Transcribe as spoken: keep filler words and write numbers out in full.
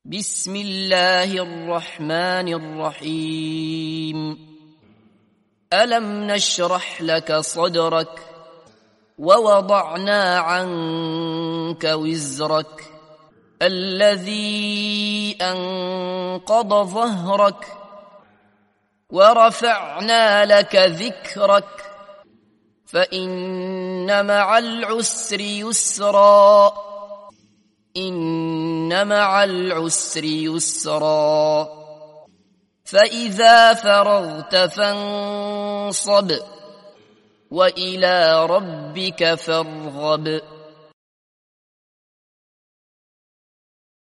بسم الله الرحمن الرحيم ألم نشرح لك صدرك ووضعنا عنك وزرك الذي أنقض ظهرك ورفعنا لك ذكرك فإن مع العسر يسرا إن مع العسر يسرا فإذا فرغت فانصب وإلى ربك فارغب.